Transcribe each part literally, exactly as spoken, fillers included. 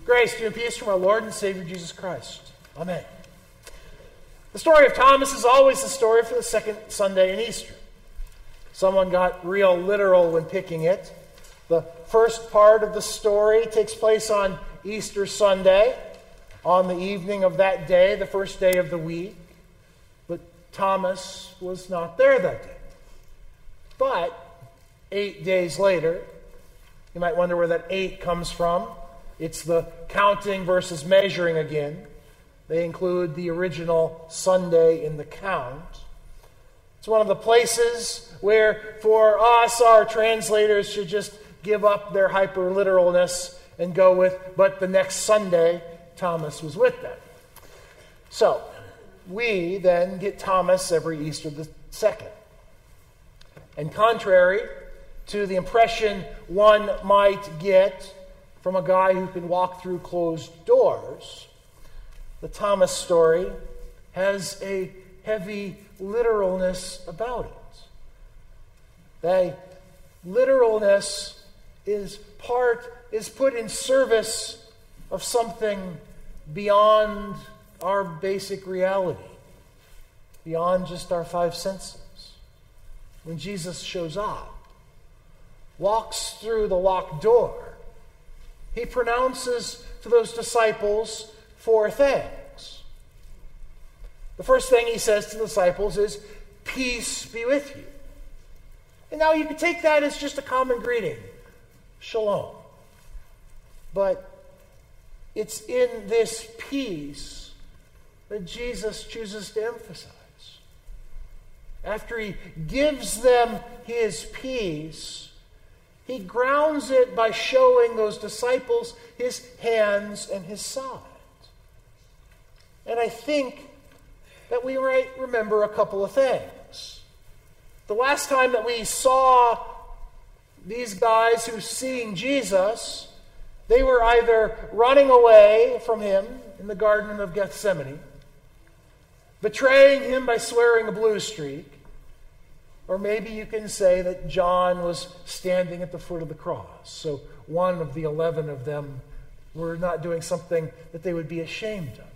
Grace to you and peace from our Lord and Savior Jesus Christ. Amen. The story of Thomas is always the story for the second Sunday in Easter. Someone got real literal when picking it. The first part of the story takes place on Easter Sunday, on the evening of that day, the first day of the week. But Thomas was not there that day. But eight days later, you might wonder where that eight comes from. It's the counting versus measuring again. They include the original Sunday in the count. It's one of the places where, for us, our translators should just give up their hyper-literalness and go with, but the next Sunday, Thomas was with them. So, we then get Thomas every Easter the second. And contrary to the impression one might get from a guy who can walk through closed doors, the Thomas story has a heavy literalness about it. The literalness is part, is put in service of something beyond our basic reality, beyond just our five senses. When Jesus shows up, walks through the locked door, he pronounces to those disciples four things. The first thing he says to the disciples is, "Peace be with you." And now you can take that as just a common greeting, shalom. But it's in this peace that Jesus chooses to emphasize. After he gives them his peace, he grounds it by showing those disciples his hands and his side. And I think that we might remember a couple of things. The last time that we saw these guys who seeing Jesus, they were either running away from him in the Garden of Gethsemane, betraying him by swearing a blue streak, or maybe you can say that John was standing at the foot of the cross. So one of the eleven of them were not doing something that they would be ashamed of.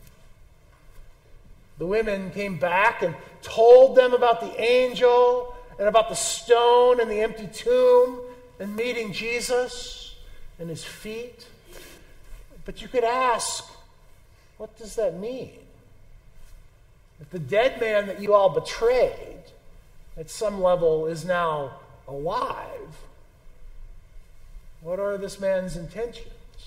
The women came back and told them about the angel and about the stone and the empty tomb and meeting Jesus and his feet. But you could ask, what does that mean? If the dead man that you all betrayed at some level is now alive, what are this man's intentions?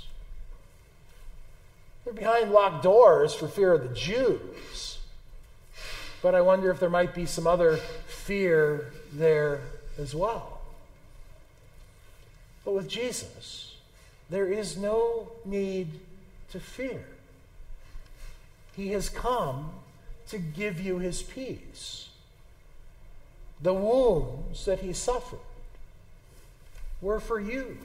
They're behind locked doors for fear of the Jews. But I wonder if there might be some other fear there as well. But with Jesus, there is no need to fear. He has come to give you his peace. The wounds that he suffered were for you.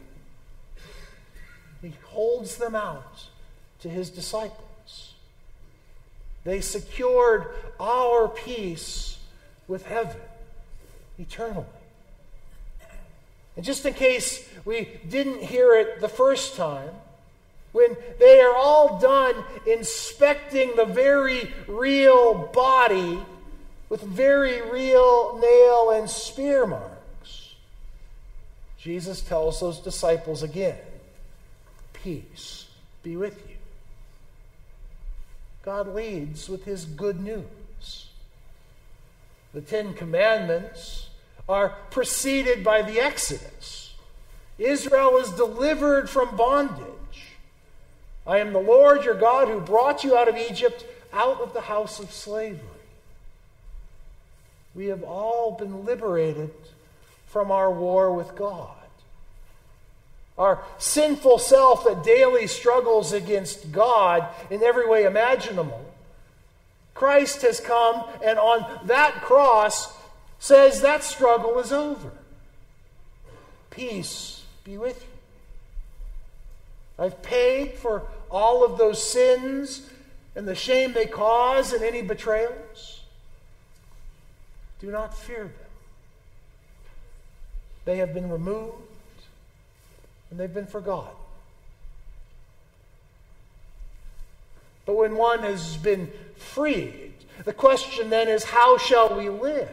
He holds them out to his disciples. They secured our peace with heaven eternally. And just in case we didn't hear it the first time, when they are all done inspecting the very real body with very real nail and spear marks, Jesus tells those disciples again, "Peace be with you." God leads with his good news. The Ten Commandments are preceded by the Exodus. Israel is delivered from bondage. "I am the Lord your God who brought you out of Egypt, out of the house of slavery." We have all been liberated from our war with God. Our sinful self that daily struggles against God in every way imaginable. Christ has come and on that cross says that struggle is over. Peace be with you. I've paid for all of those sins and the shame they cause and any betrayals. Do not fear them. They have been removed and they've been forgotten. but when one has been freed, the question then is, how shall we live?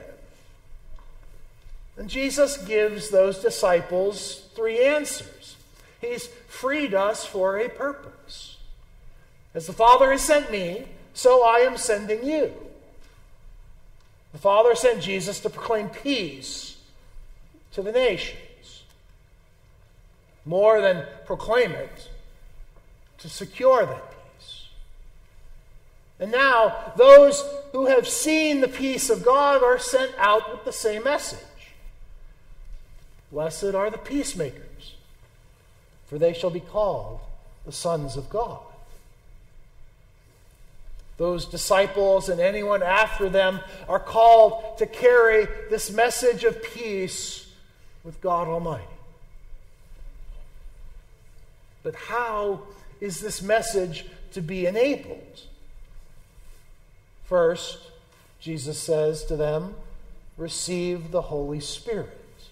And Jesus gives those disciples three answers. He's freed us for a purpose. As the Father has sent me, so I am sending you. The Father sent Jesus to proclaim peace to the nations. More than proclaim it, to secure that peace. And now, those who have seen the peace of God are sent out with the same message. Blessed are the peacemakers, for they shall be called the sons of God. Those disciples and anyone after them are called to carry this message of peace with God Almighty. But how is this message to be enabled? First, Jesus says to them, receive the Holy Spirit.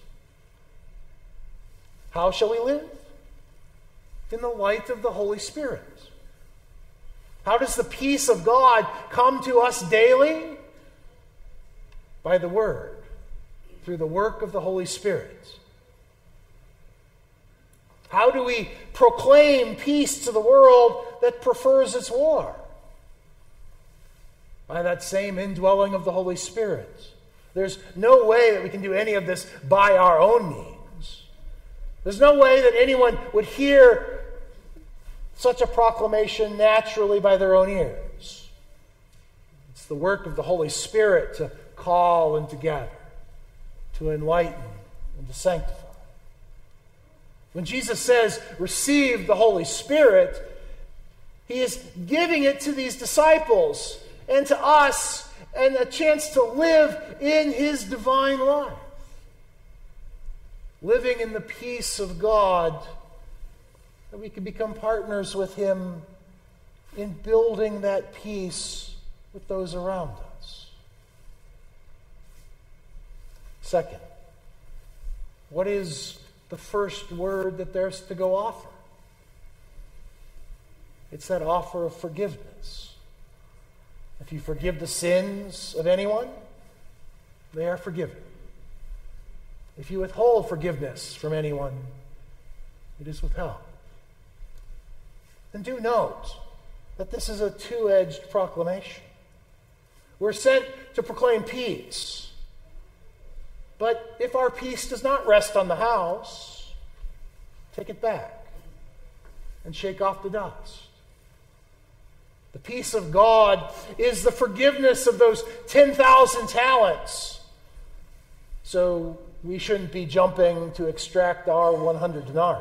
How shall we live? In the light of the Holy Spirit. How does the peace of God come to us daily? By the Word, through the work of the Holy Spirit. How do we proclaim peace to the world that prefers its war? By that same indwelling of the Holy Spirit. There's no way that we can do any of this by our own means. There's no way that anyone would hear such a proclamation naturally by their own ears. It's the work of the Holy Spirit to call and to gather, to enlighten and to sanctify. When Jesus says, receive the Holy Spirit, he is giving it to these disciples and to us, and a chance to live in his divine life. Living in the peace of God, that we can become partners with him in building that peace with those around us. Second, what is the first word that there's to go offer? It's that offer of forgiveness. If you forgive the sins of anyone, they are forgiven. If you withhold forgiveness from anyone, it is withheld. And do note that this is a two-edged proclamation. We're sent to proclaim peace. But if our peace does not rest on the house, take it back and shake off the dust. The peace of God is the forgiveness of those ten thousand talents. So we shouldn't be jumping to extract our one hundred denarii.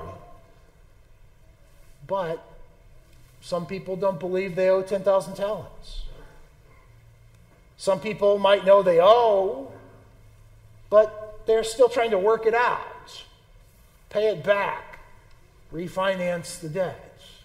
But some people don't believe they owe ten thousand talents. Some people might know they owe, but they're still trying to work it out. Pay it back. Refinance the debt.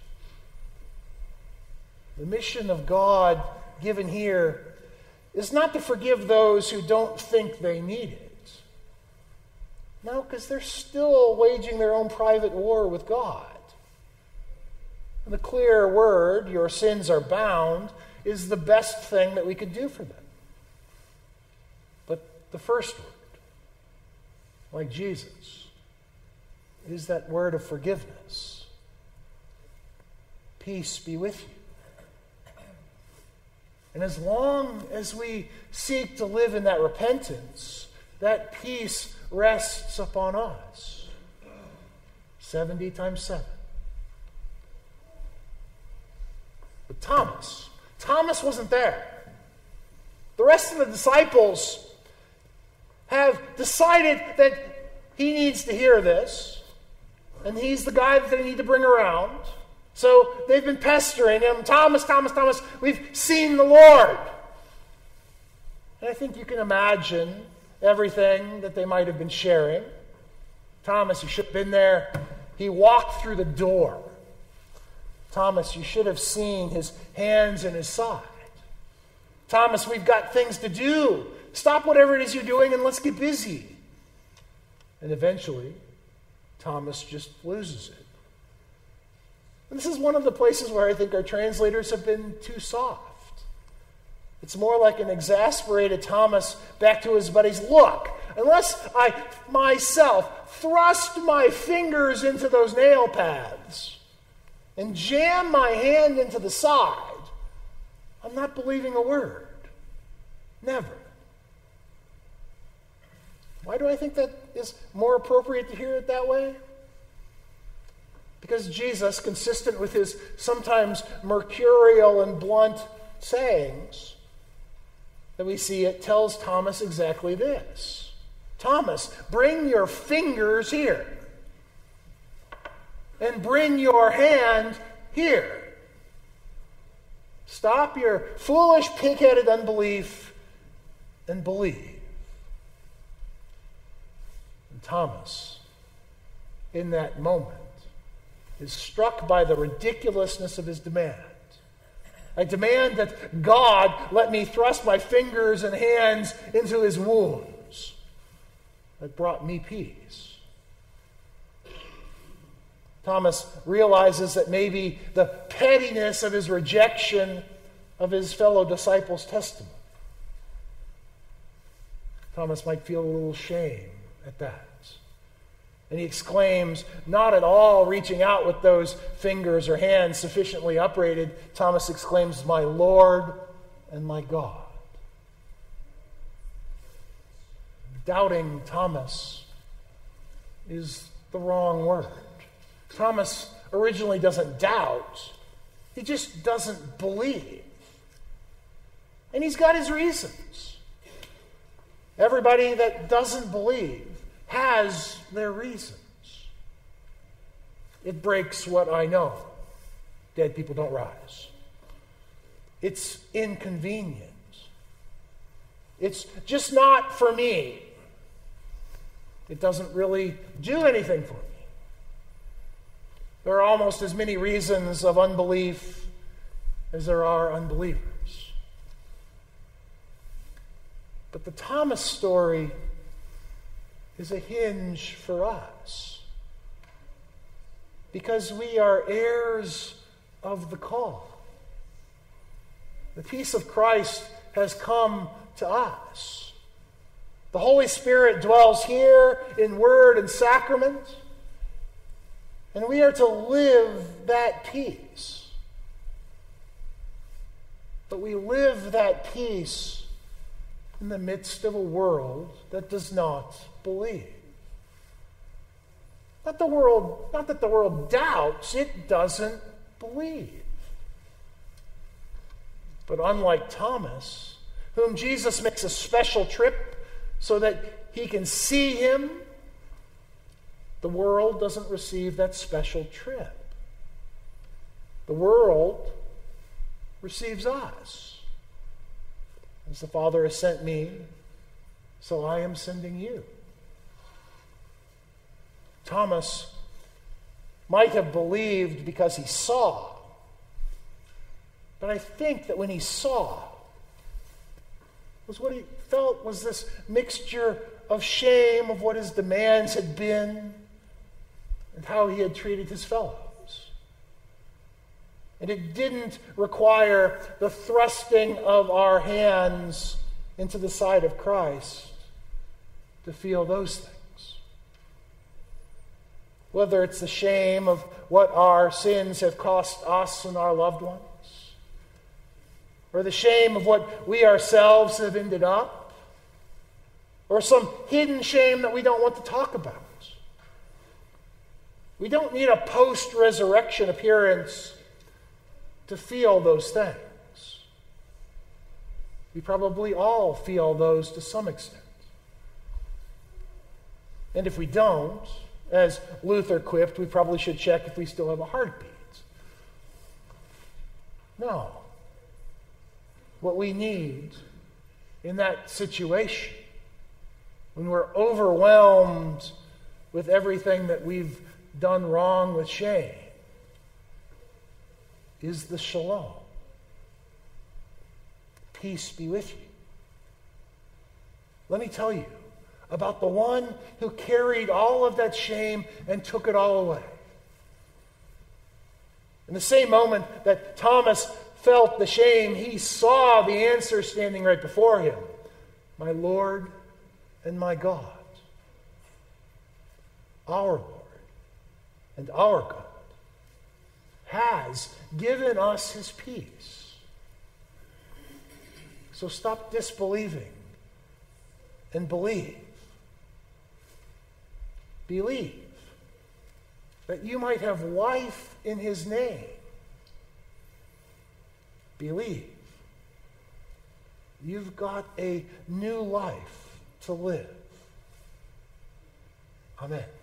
The mission of God given here is not to forgive those who don't think they need it. No, because they're still waging their own private war with God. And the clear word, your sins are bound, is the best thing that we could do for them. But the first word, like Jesus, is that word of forgiveness. Peace be with you. And as long as we seek to live in that repentance, that peace rests upon us. seventy times seven. But Thomas, Thomas wasn't there. The rest of the disciples have decided that he needs to hear this, and he's the guy that they need to bring around. So they've been pestering him, Thomas, Thomas, Thomas, we've seen the Lord. And I think you can imagine everything that they might have been sharing. Thomas, you should have been there. He walked through the door. Thomas, you should have seen his hands and his side. Thomas, we've got things to do. Stop whatever it is you're doing and let's get busy. And eventually, Thomas just loses it. And this is one of the places where I think our translators have been too soft. It's more like an exasperated Thomas back to his buddies. Look, unless I myself thrust my fingers into those nail pads and jam my hand into the side, I'm not believing a word. Never. Why do I think that is more appropriate to hear it that way? Because Jesus, consistent with his sometimes mercurial and blunt sayings, that we see it, tells Thomas exactly this. Thomas, bring your fingers here. And bring your hand here. Stop your foolish, pig-headed unbelief and believe. And Thomas, in that moment, is struck by the ridiculousness of his demand. I demand that God let me thrust my fingers and hands into his wounds that brought me peace. Thomas realizes that maybe the pettiness of his rejection of his fellow disciples' testimony. Thomas might feel a little shame at that. And he exclaims, not at all reaching out with those fingers or hands sufficiently upraised, Thomas exclaims, my Lord and my God. Doubting Thomas is the wrong word. Thomas originally doesn't doubt. He just doesn't believe. And he's got his reasons. Everybody that doesn't believe has their reasons. It breaks what I know. Dead people don't rise. It's inconvenient. It's just not for me. It doesn't really do anything for me. There are almost as many reasons of unbelief as there are unbelievers. But the Thomas story is a hinge for us because we are heirs of the call. The peace of Christ has come to us. The Holy Spirit dwells here in word and sacrament, and we are to live that peace. But we live that peace in the midst of a world that does not believe. Not the world, not that the world doubts, it doesn't believe. But unlike Thomas, whom Jesus makes a special trip so that he can see him, the world doesn't receive that special trip. The world receives us. As the Father has sent me, so I am sending you. Thomas might have believed because he saw. But I think that when he saw, was what he felt was this mixture of shame of what his demands had been and how he had treated his fellows. And it didn't require the thrusting of our hands into the side of Christ to feel those things. Whether it's the shame of what our sins have cost us and our loved ones, or the shame of what we ourselves have ended up, or some hidden shame that we don't want to talk about. We don't need a post-resurrection appearance to feel those things. We probably all feel those to some extent. And if we don't, as Luther quipped, we probably should check if we still have a heartbeat. No. What we need in that situation, when we're overwhelmed with everything that we've done wrong with shame, is the shalom. Peace be with you. Let me tell you about the one who carried all of that shame and took it all away. In the same moment that Thomas felt the shame, he saw the answer standing right before him. My Lord and my God. Our Lord and our God has given us his peace. So stop disbelieving and believe. Believe that you might have life in his name. Believe you've got a new life to live. Amen.